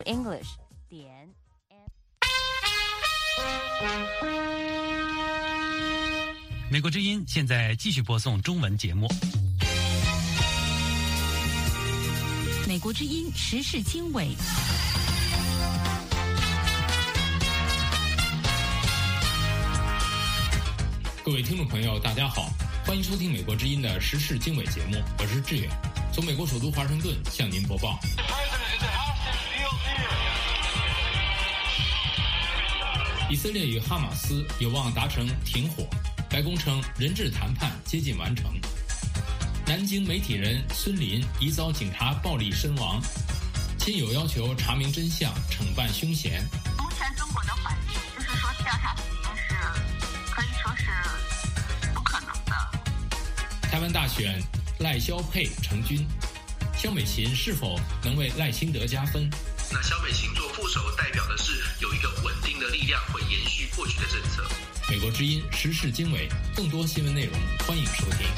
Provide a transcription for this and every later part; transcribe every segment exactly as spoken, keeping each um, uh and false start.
English 点。 美国之音现在继续播送中文节目。 美国之音时事经纬。 各位听众朋友，大家好，欢迎收听美国之音的时事经纬节目，我是志远，从美国首都华盛顿向您播报。以色列与哈马斯有望达成停火，白宫称人质谈判接近完成。南京媒体人孙林疑遭警察暴力身亡，亲友要求查明真相，惩办凶嫌。 目前中国的环境就是说调查肯定是可以说是不可能的。 台湾大选赖萧配成军，萧美琴是否能为赖清德加分？ 那萧美琴做副手代表的是有一个稳定的力量，会延续过去的政策。 美国之音时事经纬，更多新闻内容欢迎收听。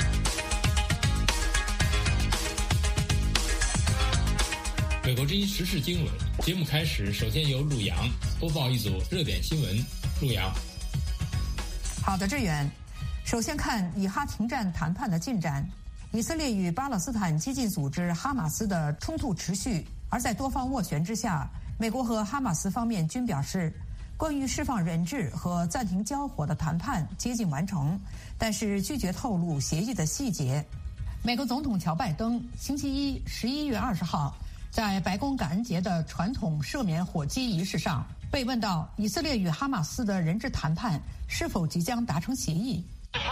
美国之音时事经纬节目开始，首先由陆洋播报一组热点新闻。陆洋， 好的，志远。首先看以哈停战谈判的进展。以色列与巴勒斯坦激进组织哈马斯的冲突持续，而在多方斡旋之下，美国和哈马斯方面均表示，关于释放人质和暂停交火的谈判接近完成，但是拒绝透露协议的细节。美国总统乔拜登星期一十一月二十号在白宫感恩节的传统赦免火鸡仪式上被问到以色列与哈马斯的人质谈判是否即将达成协议。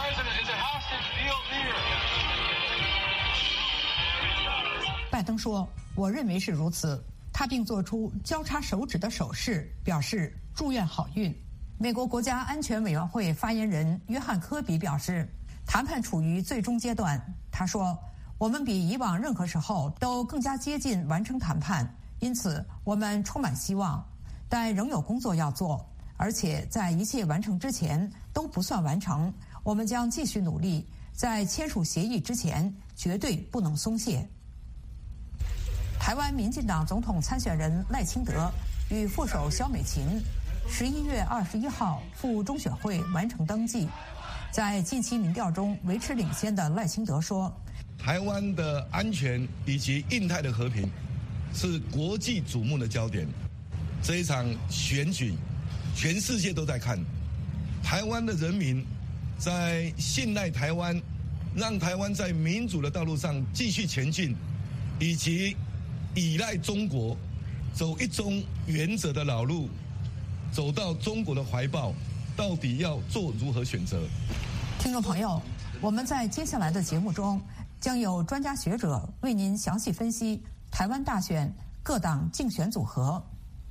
拜登说：“我认为是如此。”他并做出交叉手指的手势，表示祝愿好运。美国国家安全委员会发言人约翰·科比表示，谈判处于最终阶段。他说：“我们比以往任何时候都更加接近完成谈判，因此我们充满希望，但仍有工作要做，而且在一切完成之前都不算完成。我们将继续努力，在签署协议之前绝对不能松懈。”台湾民进党总统参选人赖清德与副手萧美琴十一月二十一号赴中选会完成登记。在近期民调中维持领先的赖清德说：“ 台湾的安全以及印太的和平是国际瞩目的焦点。这一场选举，全世界都在看。台湾的人民在信赖台湾，让台湾在民主的道路上继续前进，以及依赖中国，走一中原则的老路，走到中国的怀抱，到底要做如何选择？” 听众朋友，我们在接下来的节目中将有专家学者为您详细分析台湾大选各党竞选组合。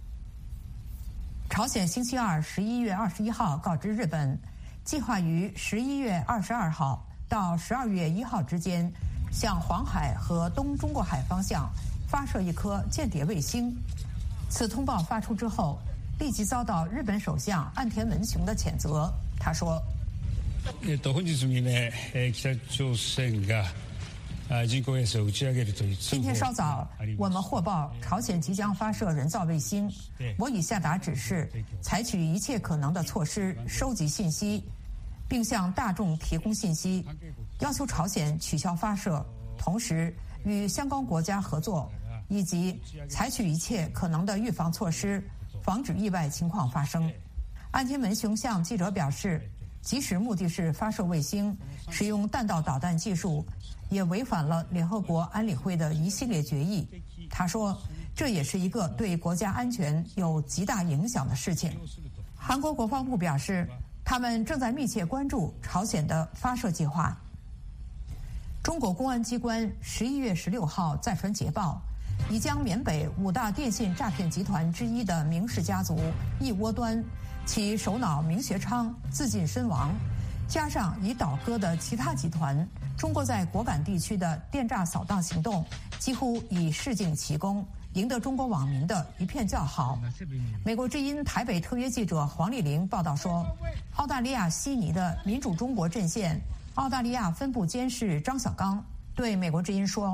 朝鲜星期二十一月二十一号告知日本，计划于十一月二十二号到十二月一号之间，向黄海和东中国海方向发射一颗间谍卫星。此通报发出之后，立即遭到日本首相岸田文雄的谴责。他说：“ えっと本日未明、え北朝鮮が人工衛星を打ち上げるという今天稍早，我们获报朝鲜即将发射人造卫星。我已下达指示，采取一切可能的措施收集信息，并向大众提供信息，要求朝鲜取消发射，同时与相关国家合作，以及采取一切可能的预防措施，防止意外情况发生。”岸田文雄向记者表示，即使目的是发射卫星，使用弹道导弹技术，也违反了联合国安理会的一系列决议。他说，这也是一个对国家安全有极大影响的事情。韩国国防部表示，他们正在密切关注朝鲜的发射计划。中国公安机关十一月十六号再传捷报，已将缅北五大电信诈骗集团之一的明氏家族一窝端，其首脑明学昌自尽身亡，加上已倒戈的其他集团，中国在果敢地区的电诈扫荡行动几乎已示尽奇功，赢得中国网民的一片叫好。美国之音台北特约记者黄丽玲报道说，澳大利亚悉尼的民主中国阵线澳大利亚分部监事张小刚对美国之音说：“ 我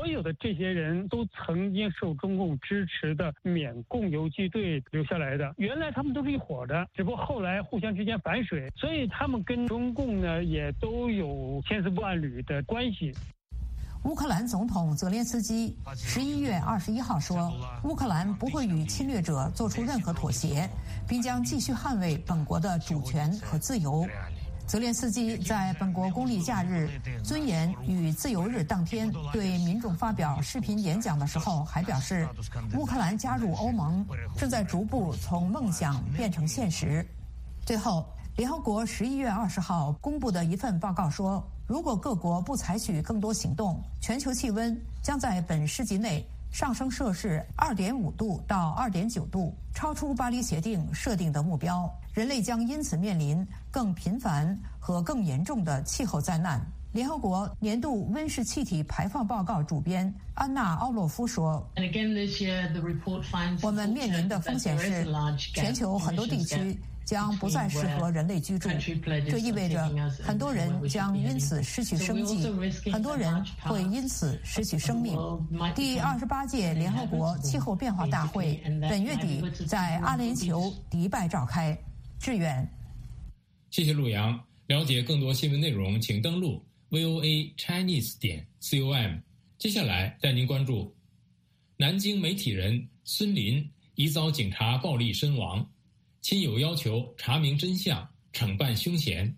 所有的这些人都曾经受中共支持的缅共游击队留下来的，原来他们都是一伙的，只不过后来互相之间反水，所以他们跟中共呢也都有千丝万缕的关系。 乌克兰总统泽连斯基十一月二十一号说，乌克兰不会与侵略者做出任何妥协，并将继续捍卫本国的主权和自由。泽连斯基在本国公历假日尊严与自由日当天对民众发表视频演讲的时候，还表示，乌克兰加入欧盟正在逐步从梦想变成现实。最后，联合国十一月二十号公布的一份报告说，如果各国不采取更多行动，全球气温将在本世纪内上升摄氏二点五度到二点九度，超出巴黎协定设定的目标。人类将因此面临更频繁和更严重的气候灾难。联合国年度温室气体排放报告主编安娜·奥洛夫说，我们面临的风险是全球很多地区将不再适合人类居住，这意味着很多人将因此失去生计，很多人会因此失去生命。第二十八届联合国气候变化大会本月底在阿联酋迪拜召开。志远， 谢谢陆阳。了解更多新闻内容，请登录 V O A Chinese 点 com。接下来带您关注南京媒体人孙林疑遭警察暴力身亡，亲友要求查明真相，惩办凶嫌。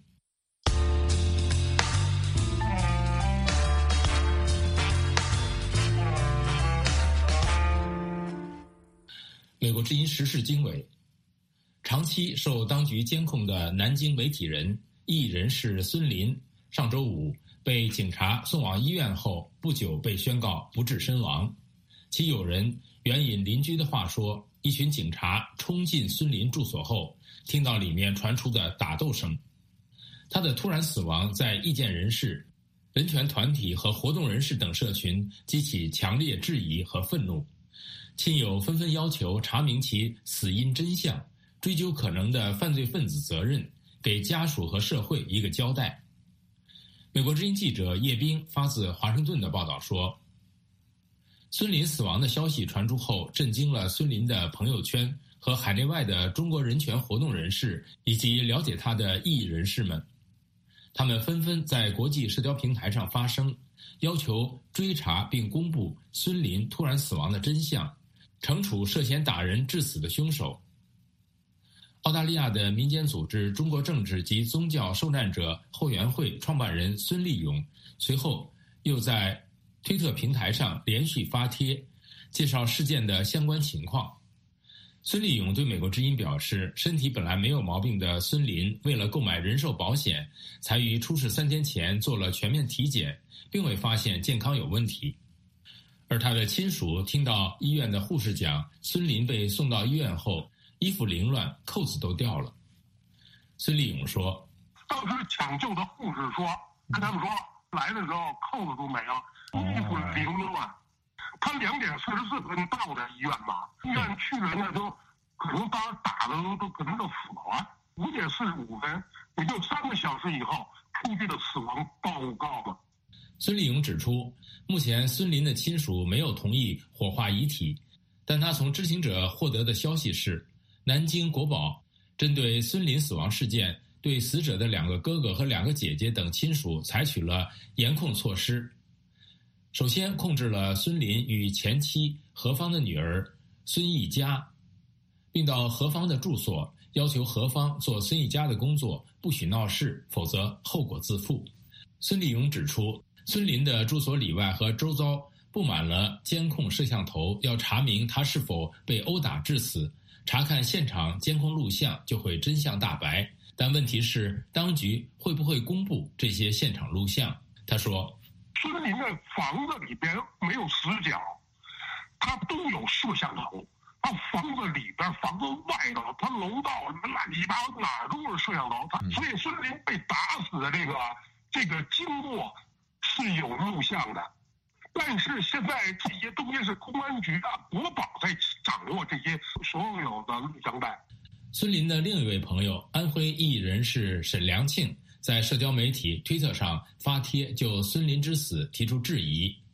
美国之音时事经纬，长期受当局监控的南京媒体人、艺人士孙林，上周五被警察送往医院后，不久被宣告不治身亡。其友人援引邻居的话说，一群警察冲进孙林住所后，听到里面传出的打斗声。他的突然死亡在意见人士、人权团体和活动人士等社群激起强烈质疑和愤怒，亲友纷纷要求查明其死因真相，追究可能的犯罪分子责任，给家属和社会一个交代。美国之音记者叶冰发自华盛顿的报道说，孙林死亡的消息传出后，震惊了孙林的朋友圈和海内外的中国人权活动人士以及了解他的异议人士们。他们纷纷在国际社交平台上发声，要求追查并公布孙林突然死亡的真相，惩处涉嫌打人致死的凶手。澳大利亚的民间组织中国政治及宗教受难者后援会创办人孙立勇随后又在推特平台上连续发帖，介绍事件的相关情况。孙立勇对美国之音表示，身体本来没有毛病的孙林为了购买人寿保险，才于出事三天前做了全面体检，并未发现健康有问题。而他的亲属听到医院的护士讲，孙林被送到医院后衣服凌乱，扣子都掉了。孙立勇说， 当时抢救的护士说，跟他们说来的时候扣子都没了，衣服凌乱。他两点四十四分到的医院吧，医院去了那都可能当时打的都都可能都死了。五点四十五分，也就三个小时以后，出具的死亡报告了。 孙立勇指出，目前孙林的亲属没有同意火化遗体，但他从知情者获得的消息是，南京国保针对孙林死亡事件，对死者的两个哥哥和两个姐姐等亲属采取了严控措施。首先控制了孙林与前妻何芳的女儿孙艺佳，并到何芳的住所要求何芳做孙艺佳的工作，不许闹事，否则后果自负。孙立勇指出，孙林的住所里外和周遭布满了监控摄像头，要查明他是否被殴打致死，查看现场监控录像就会真相大白。但问题是，当局会不会公布这些现场录像？他说， 孙林的房子里边没有死角，他都有摄像头。他房子里边、房子外头，他楼道什么乱七八糟，哪儿都是摄像头。他所以孙林被打死的这个这个经过是有录像的，但是现在这些东西是公安局啊、国保在掌握这些所有的录像带。 孙林的另一位朋友，安徽异议人士沈良庆，在社交媒体推特上发帖就孙林之死提出质疑。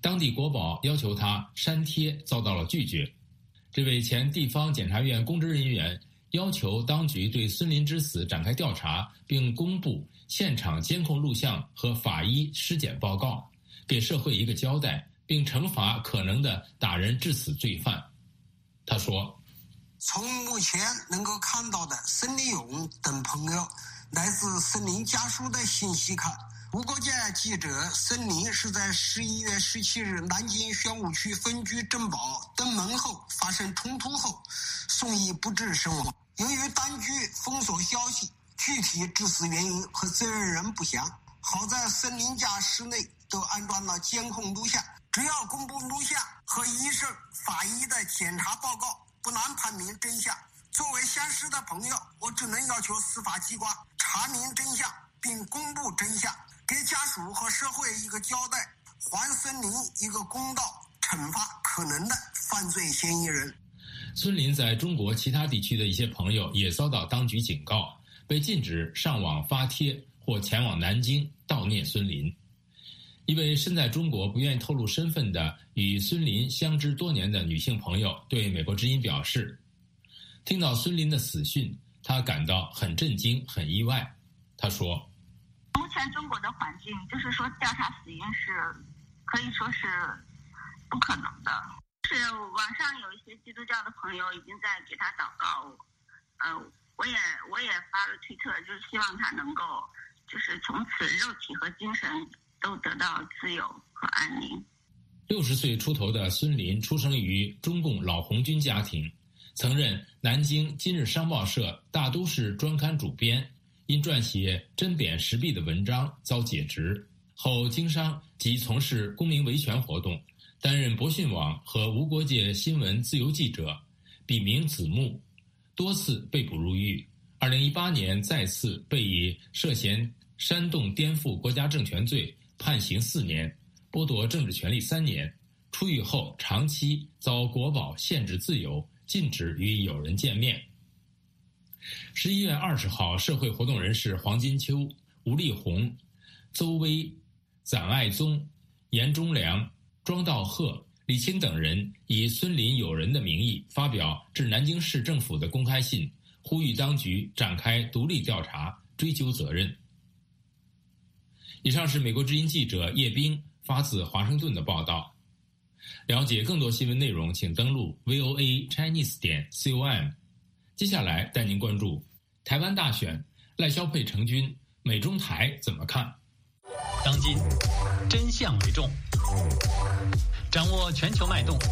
当地国保要求他删帖遭到了拒绝。这位前地方检察院公职人员要求当局对孙林之死展开调查，并公布现场监控录像和法医尸检报告，给社会一个交代，并惩罚可能的打人致死罪犯。他说， 从目前能够看到的孙立勇等朋友来自孙林家属的信息看，无国界记者孙林是在十一月十七日南京宣武区分局镇保登门后发生冲突后送医不治身亡。由于当局封锁消息，具体致死原因和责任人不详。好在孙林家室内都安装了监控录像，只要公布录像和医生、法医的检查报告，不难判明真相。作为相识的朋友，我只能要求司法机关查明真相并公布真相，给家属和社会一个交代，还孙林一个公道，惩罚可能的犯罪嫌疑人。 孙林在中国其他地区的一些朋友也遭到当局警告，被禁止上网发帖或前往南京悼念孙林。一位身在中国不愿意透露身份的与孙林相知多年的女性朋友对美国之音表示，听到孙林的死讯，她感到很震惊、很意外。她说， 目前中国的环境就是说调查死因是可以说是不可能的，是网上有一些基督教的朋友已经在给他祷告，呃，我也我也发了推特，就是希望他能够就是从此肉体和精神都得到自由和安宁。 六十岁出头的孙林出生于中共老红军家庭，曾任南京《今日商报》社大都市专刊主编，因撰写针砭时弊的文章遭解职，后经商及从事公民维权活动，担任博讯网和无国界新闻自由记者，笔名子木，多次被捕入狱。二零一八年再次被以涉嫌煽动颠覆国家政权罪判刑四年，剥夺政治权利三年。出狱后长期遭国保限制自由，禁止与友人见面。十一月二十号，社会活动人士黄金秋、吴立红、邹薇、蒋爱宗、严忠良、庄道鹤、李清等人以孙林友人的名义发表致南京市政府的公开信，呼吁当局展开独立调查，追究责任。以上是美国之音记者叶冰发自华盛顿的报道。了解更多新闻内容，请登录 V O A Chinese 点 com。 接下来带您关注台湾大选，赖萧配成军，美中台怎么看？ 当今真相为重，掌握全球脉动，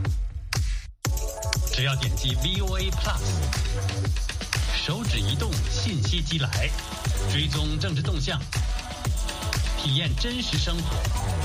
只要点击 V O A Plus， 手指移动，信息即来，追踪政治动向，体验真实生活。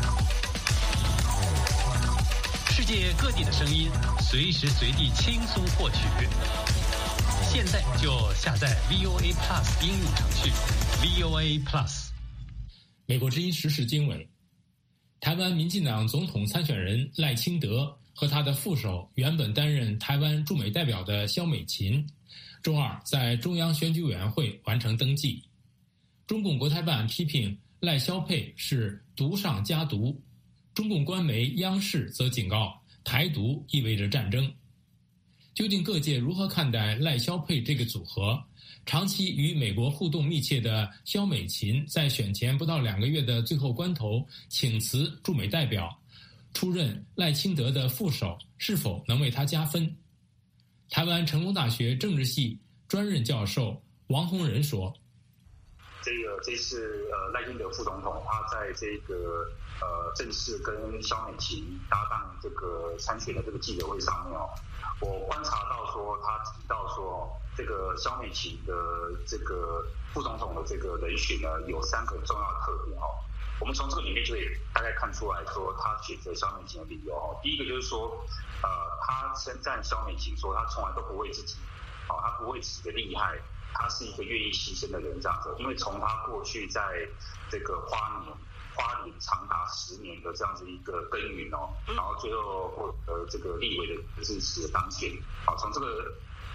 世界各地的声音，随时随地轻松获取。现在就下载 V O A Plus 应用程序 V O A Plus。 美国之音时事经纬，台湾民进党总统参选人赖清德和他的副手原本担任台湾驻美代表的萧美琴，周二在中央选举委员会完成登记。中共国台办批评赖萧配是独上加独，中共官媒央视则警告台独意味着战争。究竟各界如何看待赖萧配这个组合？长期与美国互动密切的萧美琴在选前不到两个月的最后关头请辞驻美代表，出任赖清德的副手，是否能为他加分？台湾成功大学政治系专任教授王洪仁说， 这个这次呃赖清德副总统他在这个呃正式跟萧美琴搭档这个参选的这个记者会上面哦，我观察到说他提到说这个萧美琴的这个副总统的这个人选呢有三个重要的特点哦。我们从这个里面就可以大概看出来说他选择萧美琴的理由哦。第一个就是说呃他称赞萧美琴说他从来都不为自己哦，他不为自己的厉害。他是一个愿意牺牲的人，这样子，因为从他过去在这个花莲，花莲长达十年的这样子一个耕耘哦，然后最后获得这个立委的支持当选，好，从这个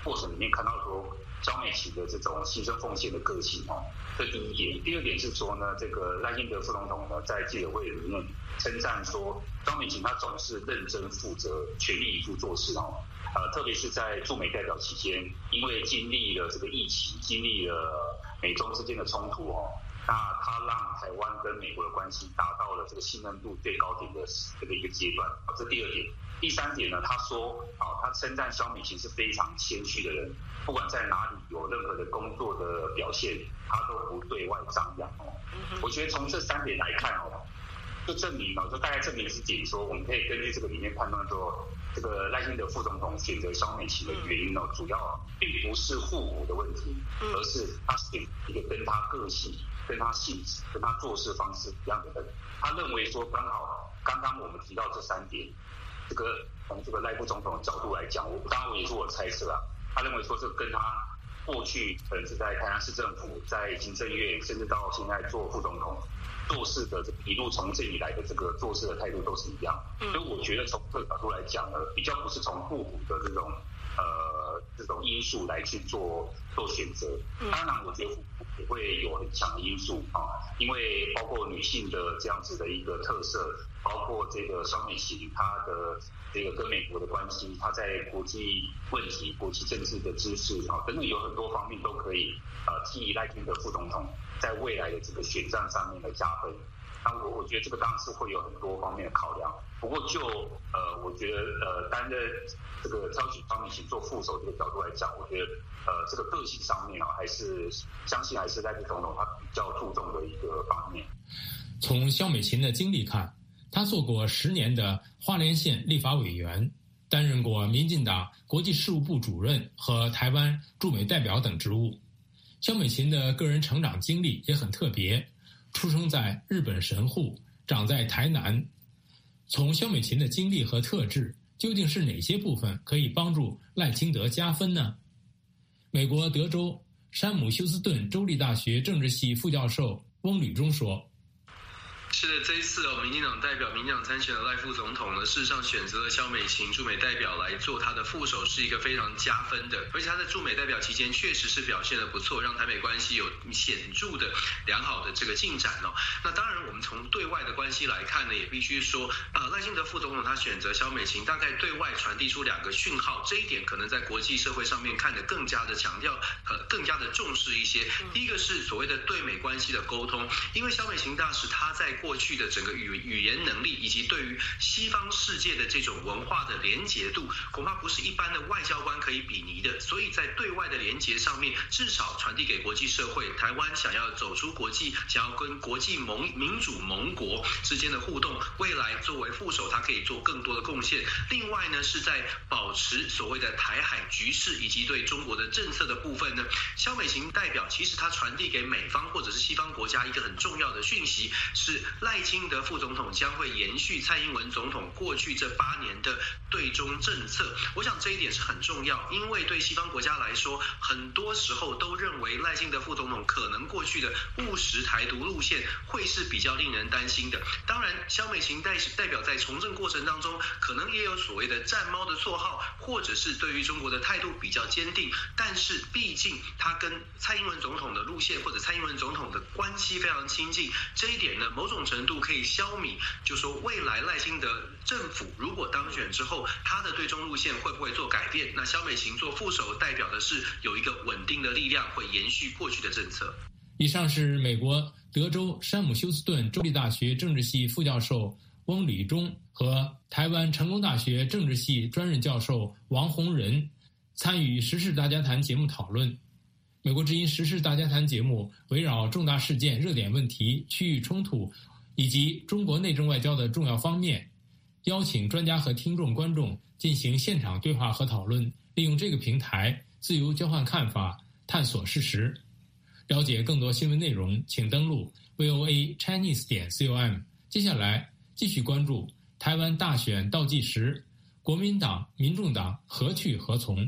过程里面看到说萧美琴的这种牺牲奉献的个性哦，这第一点。第二点是说呢，这个赖清德副总统呢在记者会里面称赞说，萧美琴她总是认真负责、全力以赴做事哦。呃，特别是在驻美代表期间，因为经历了这个疫情，经历了美中之间的冲突哦，那他让台湾跟美国的关系达到了这个信任度最高点的这个一个阶段。这第二点。第三点呢，他说啊，他称赞萧美琴是非常谦虚的人，不管在哪里有任何的工作的表现，他都不对外张扬哦。我觉得从这三点来看哦，就证明哦，就大概证明是解说，我们可以根据这个里面判断说，这个赖清德副总统选择萧美琴的原因哦，主要并不是互补的问题，而是他选一个跟他个性、跟他性质、跟他做事方式一样的人。他认为说，刚好刚刚我们提到这三点。这个从这个赖副总统的角度来讲，我当然我也是我的猜测啊。他认为说，这跟他过去可能是在台南市政府、在行政院，甚至到现在做副总统做事的这一路从政以来的这个做事的态度都是一样。所以我觉得从这个角度来讲呢，比较不是从互补的这种呃这种因素来去做做选择。当然，我觉得互补也会有很强的因素啊，因为包括女性的这样子的一个特色。包括这个萧美琴，她的这个跟美国的关系，她在国际问题、国际政治的知识啊等等，有很多方面都可以呃替赖清德副总统在未来的这个选战上面的加分。那我我觉得这个当然是会有很多方面的考量。不过就呃，我觉得呃，担任这个挑选萧美琴做副手这个角度来讲，我觉得呃，这个个性上面啊，还是相信还是赖副总统他比较注重的一个方面。 从萧美琴的经历看。他做过十年的花莲县立法委员，担任过民进党国际事务部主任和台湾驻美代表等职务。萧美琴的个人成长经历也很特别，出生在日本神户，长在台南。从萧美琴的经历和特质，究竟是哪些部分可以帮助赖清德加分呢？美国德州山姆休斯顿州立大学政治系副教授翁履中说。 是的，这一次哦，民进党代表民进党参选的赖副总统呢，事实上选择了萧美琴驻美代表来做他的副手，是一个非常加分的。而且他在驻美代表期间确实是表现得不错，让台美关系有显著的良好的这个进展哦。那当然，我们从对外的关系来看呢，也必须说，呃，赖清德副总统他选择萧美琴，大概对外传递出两个讯号，这一点可能在国际社会上面看得更加的强调，呃，更加的重视一些。第一个是所谓的对美关系的沟通，因为萧美琴大使他在过去的整个语语言能力以及对于西方世界的这种文化的连结度，恐怕不是一般的外交官可以比拟的。所以在对外的连结上面，至少传递给国际社会，台湾想要走出国际，想要跟国际盟民主盟国之间的互动，未来作为副手，他可以做更多的贡献。另外呢，是在保持所谓的台海局势以及对中国的政策的部分呢，萧美琴代表其实他传递给美方或者是西方国家一个很重要的讯息是。赖清德副总统将会延续蔡英文总统过去这八年的对中政策，我想这一点是很重要，因为对西方国家来说，很多时候都认为赖清德副总统可能过去的务实台独路线会是比较令人担心的。当然，萧美琴代代表在从政过程当中，可能也有所谓的战猫的绰号，或者是对于中国的态度比较坚定，但是毕竟他跟蔡英文总统的路线或者蔡英文总统的关系非常亲近，这一点呢，某种程度可以消弭，就说未来赖清德政府如果当选之后，他的对中路线会不会做改变？那萧美琴做副手代表的是有一个稳定的力量，会延续过去的政策。 以上是美国德州山姆休斯顿州立大学政治系副教授翁履中和台湾成功大学政治系专任教授王洪仁参与时事大家谈节目讨论。美国之音时事大家谈节目围绕重大事件、热点问题、区域冲突以及中国内政外交的重要方面，邀请专家和听众观众进行现场对话和讨论，利用这个平台自由交换看法，探索事实。了解更多新闻内容，请登录 V O A Chinese 点 com。 接下来继续关注台湾大选倒计时，国民党、民众党何去何从？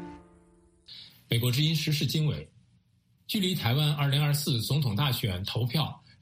美国之音时事经纬，距离台湾二零二四总统大选投票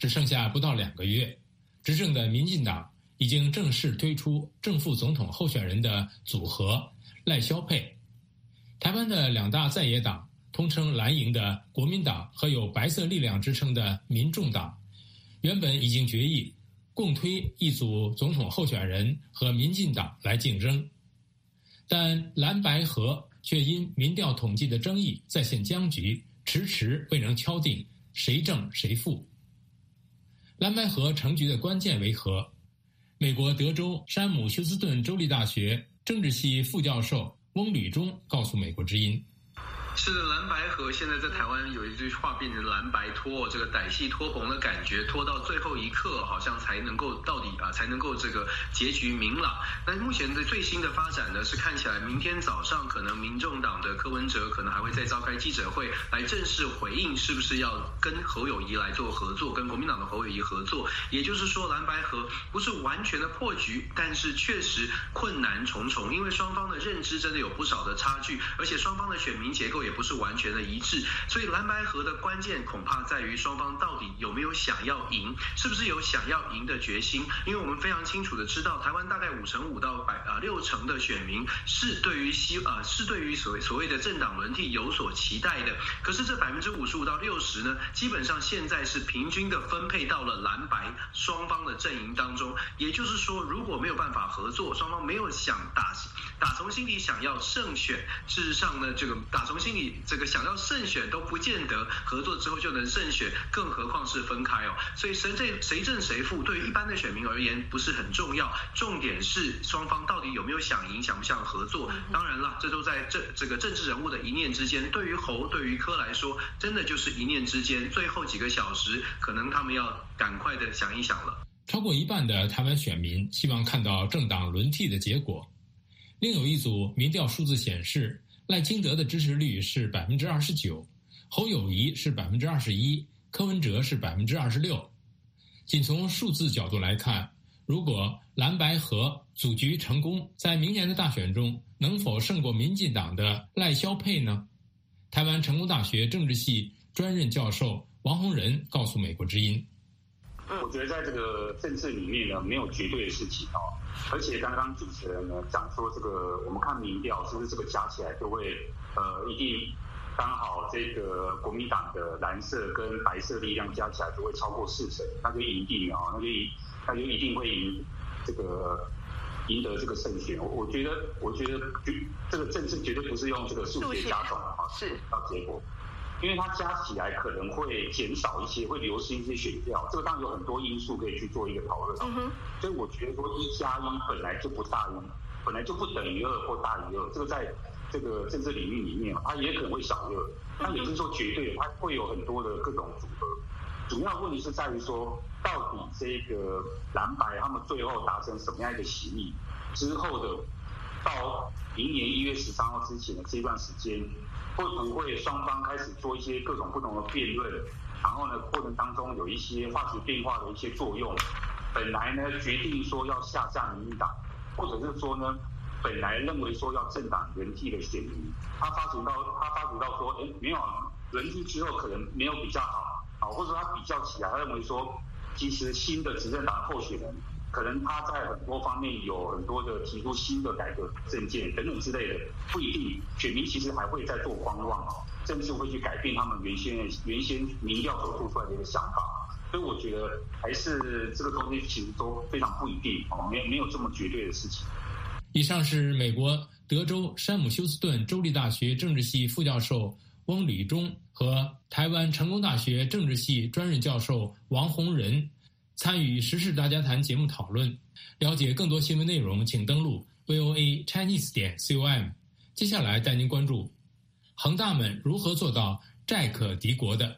只剩下不到两个月，执政的民进党已经正式推出正副总统候选人的组合赖萧配。台湾的两大在野党，通称蓝营的国民党和有白色力量之称的民众党，原本已经决议共推一组总统候选人和民进党来竞争，但蓝白合却因民调统计的争议再现僵局，迟迟未能敲定谁正谁负。蓝白合成局的关键为何？美国德州山姆休斯顿州立大学政治系副教授翁履中告诉美国之音， 是的，蓝白合现在在台湾有一句话变成蓝白拖，这个歹戏拖棚的感觉，拖到最后一刻好像才能够到底啊，才能够这个结局明朗。那目前的最新的发展呢，是看起来明天早上可能民众党的柯文哲可能还会再召开记者会来正式回应是不是要跟侯友宜来做合作，跟国民党的侯友宜合作。也就是说，蓝白合不是完全的破局，但是确实困难重重，因为双方的认知真的有不少的差距，而且双方的选民结构也不是完全的一致，所以蓝白合的关键恐怕在于双方到底有没有想要赢，是不是有想要赢的决心。因为我们非常清楚的知道，台湾大概五成五到百啊六成的选民是对于希啊是对于所谓所谓的政党轮替有所期待的。可是这百分之五十五到六十呢，基本上现在是平均的分配到了蓝白双方的阵营当中。也就是说，如果没有办法合作，双方没有想打打从心里想要胜选，事实上呢，这个打从心里这个想要胜选都不见得合作之后就能胜选，更何况是分开哦。所以谁正谁正谁负，对于一般的选民而言不是很重要，重点是双方到底有没有想赢，想不想合作。当然了，这都在这这个政治人物的一念之间。对于侯，对于柯来说，真的就是一念之间。最后几个小时，可能他们要赶快的想一想了。 超过一半的台湾选民希望看到政党轮替的结果。另有一组民调数字显示，赖清德的支持率是百分之二十九，侯友宜是百分之二十一，柯文哲是百分之二十六。仅从数字角度来看，如果蓝白合组局成功，在明年的大选中能否胜过民进党的赖萧配呢？台湾成功大学政治系专任教授王洪仁告诉美国之音， 我觉得在这个政治里面呢，没有绝对的事情哦。而且刚刚主持人呢讲说，这个我们看民调，是不是这个加起来就会呃一定刚好这个国民党的蓝色跟白色力量加起来就会超过四成，那就一定啊，那就那就一定会赢这个赢得这个胜选。我觉得，我觉得这个政治绝对不是用这个数学加总的哈，是到结果。因为它加起来可能会减少一些，会流失一些选票，这个当然有很多因素可以去做一个讨论。嗯哼，所以我觉得说一加一本来就不大于，本来就不等于二或大于二，这个在这个政治领域里面，它也可能会小于二，但也不是说绝对，它会有很多的各种组合。主要问题是在于说，到底这个蓝白他们最后达成什么样一个协议之后的，到明年一月十三号之前的这段时间。会不会双方开始做一些各种不同的辩论，然后呢，过程当中有一些化学变化的一些作用，本来呢决定说要下架民进党，或者是说呢，本来认为说要政党轮替的选民，他发觉到他发觉到说，哎，没有轮替之后可能没有比较好，啊，或者说他比较起来，他认为说，其实新的执政党候选人。可能他在很多方面有很多的提出新的改革政见等等之类的，不一定选民其实还会在做观望哦，甚至会去改变他们原先原先民调所做出来的一个想法，所以我觉得还是这个东西其实都非常不一定哦，没没有这么绝对的事情。 以上是美国德州山姆休斯顿州立大学政治系副教授翁履中和台湾成功大学政治系专任教授王洪仁参与时事大家谈节目讨论。了解更多新闻内容，请登录 V O A Chinese 点 com。接下来带您关注恒大们如何做到债可敌国的。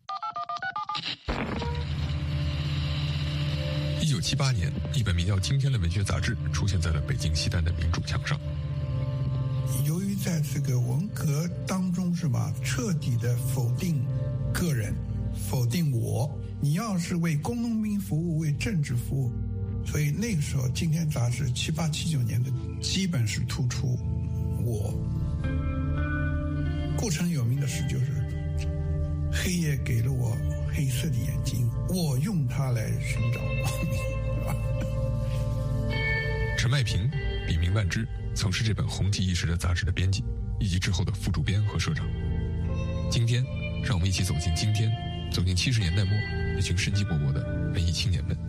一九七八年，一本名叫《今天的文学杂志》出现在了北京西单的民主墙上。 由于在这个文革当中是吧，彻底的否定个人，否定我。你要是为工农兵服务，为政治服务，所以那个时候《今天》杂志七八七九年的基本是突出我。顾城有名的诗就是：黑夜给了我黑色的眼睛， 我用它来寻找光明，是吧？ 陈麦平，笔名万之，曾是这本红极一时的杂志的编辑，以及之后的副主编和社长。今天，让我们一起走进今天，走进七十年代末一群生机勃勃的文艺青年们。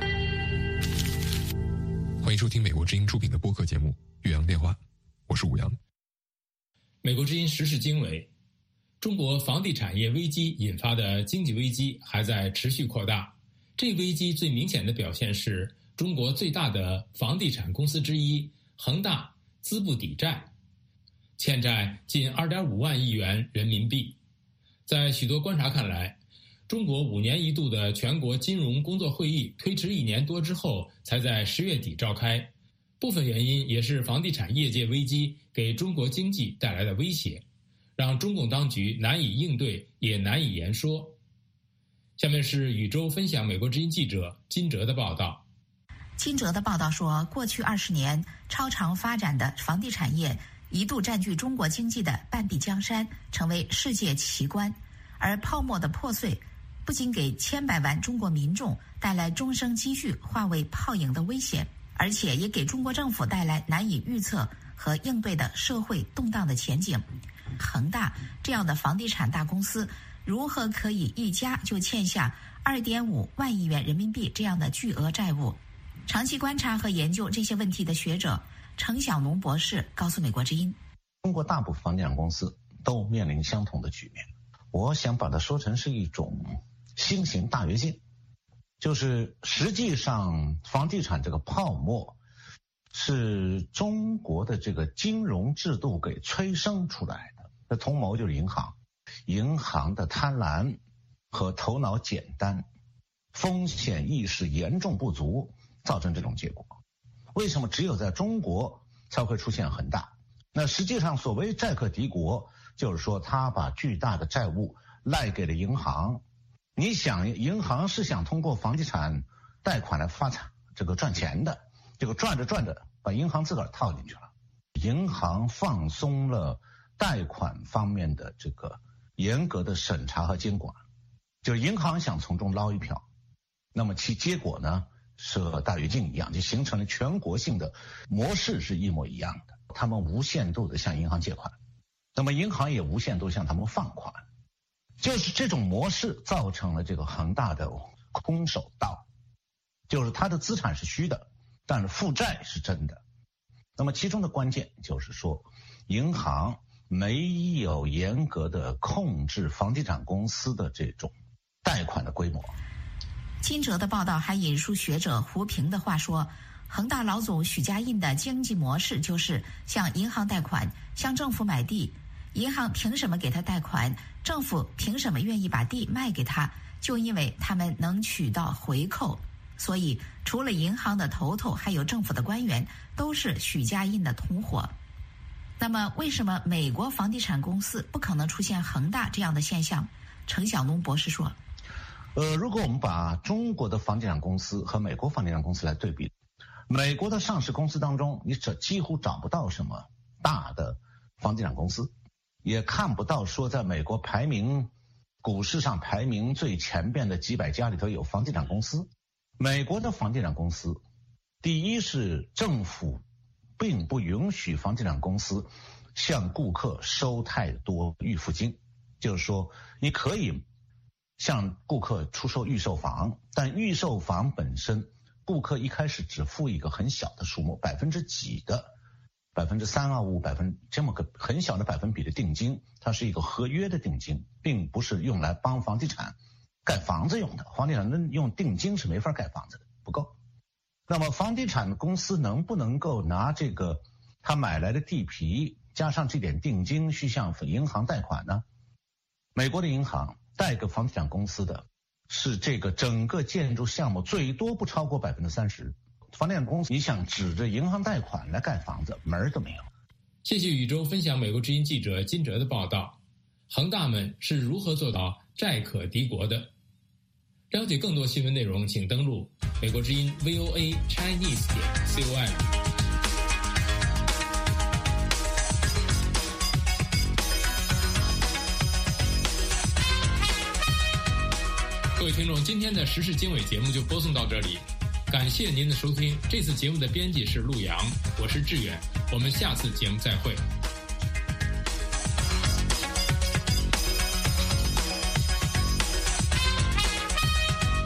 欢迎收听美国之音出品的播客节目《岳阳电话》，我是武阳。 美国之音时事经纬，中国房地产业危机引发的经济危机还在持续扩大。这危机最明显的表现是中国最大的房地产公司之一恒大资不抵债，欠债近 二点五万亿元人民币。在许多观察看来，中国五年一度的全国金融工作会议推迟一年多之后才在十月底召开，部分原因也是房地产业界危机给中国经济带来的威胁，让中共当局难以应对，也难以言说。下面是宇宙分享美国之音记者金哲的报道。 金哲的报道说，过去二十年超常发展的房地产业一度占据中国经济的半壁江山，成为世界奇观，而泡沫的破碎不仅给千百万中国民众带来终生积蓄化为泡影的危险，而且也给中国政府带来难以预测和应对的社会动荡的前景。恒大这样的房地产大公司如何可以一家就欠下 二点五万亿元人民币这样的巨额债务？长期观察和研究这些问题的学者程小农博士告诉美国之音， 中国大部分房地产公司都面临相同的局面，我想把它说成是一种新型大跃进，就是实际上房地产这个泡沫是中国的这个金融制度给催生出来的。那同谋就是银行，银行的贪婪和头脑简单，风险意识严重不足，造成这种结果。为什么只有在中国才会出现恒大？那实际上所谓债客敌国，就是说他把巨大的债务赖给了银行。你想，银行是想通过房地产贷款来发财，这个赚钱的，这个赚着赚着把银行自个儿套进去了。银行放松了贷款方面的这个严格的审查和监管，就是银行想从中捞一票，那么其结果呢是和大跃进一样，就形成了全国性的模式是一模一样的。他们无限度的向银行借款，那么银行也无限度向他们放款，就是这种模式造成了这个恒大的空手道，就是它的资产是虚的，但是负债是真的。那么其中的关键就是说，银行没有严格的控制房地产公司的这种贷款的规模。 金哲的报道还引述学者胡平的话说，恒大老总许家印的经济模式就是向银行贷款，向政府买地，银行凭什么给他贷款？政府凭什么愿意把地卖给他？就因为他们能取到回扣。所以除了银行的头头，还有政府的官员，都是许家印的同伙。那么为什么美国房地产公司不可能出现恒大这样的现象？程小农博士说， 呃，如果我们把中国的房地产公司和美国房地产公司来对比，美国的上市公司当中，你这几乎找不到什么大的房地产公司，也看不到说在美国排名股市上排名最前边的几百家里头有房地产公司。美国的房地产公司，第一是政府并不允许房地产公司向顾客收太多预付金，就是说你可以向顾客出售预售房，但预售房本身顾客一开始只付一个很小的数目，百分之几的百分之三啊五百分这么个很小的百分比的定金，它是一个合约的定金，并不是用来帮房地产盖房子用的。房地产用定金是没法盖房子的，不够。那么房地产公司能不能够拿这个他买来的地皮加上这点定金去向银行贷款呢？美国的银行贷给房地产公司的是这个整个建筑项目最多不超过百分之三十。房地产公司你想指着银行贷款来盖房子，门儿都没有。 谢谢宇宙分享美国之音记者金哲的报道。恒大们是如何做到债可敌国的？了解更多新闻内容，请登录美国之音 V O A Chinese 点 com。各位听听众，今天的时事经纬节目就播送到这里，感谢您的收听。这次节目的编辑是陆阳，我是志远，我们下次节目再会。